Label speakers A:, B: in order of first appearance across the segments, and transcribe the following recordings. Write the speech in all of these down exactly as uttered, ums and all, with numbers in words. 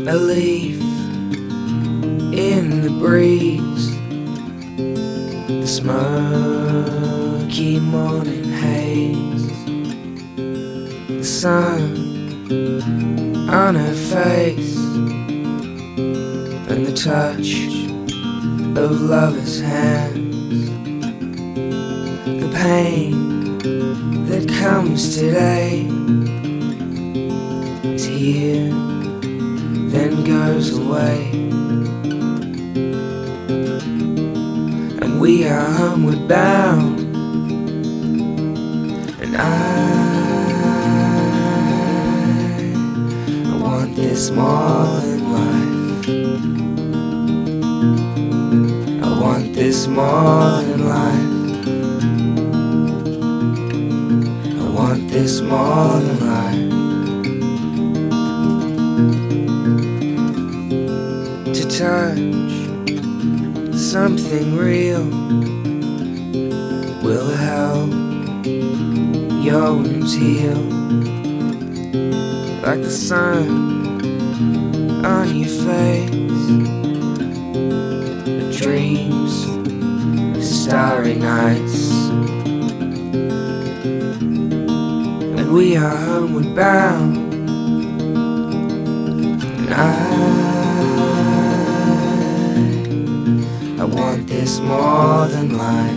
A: a leaf in the breeze, the smoky morning haze, the sun on her face, and the touch of lover's hands, the pain that comes today is here, then goes away, and we are homeward bound, and I, I want this more than life. I want this more than life. I want this more than life. To touch something real will help your wounds heal, like the sun on your face, the dreams, starry nights, and we are homeward bound, and I I want this more than life.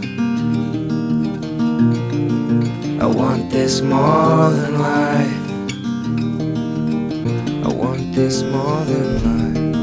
A: I want this more than life. I want this more than life.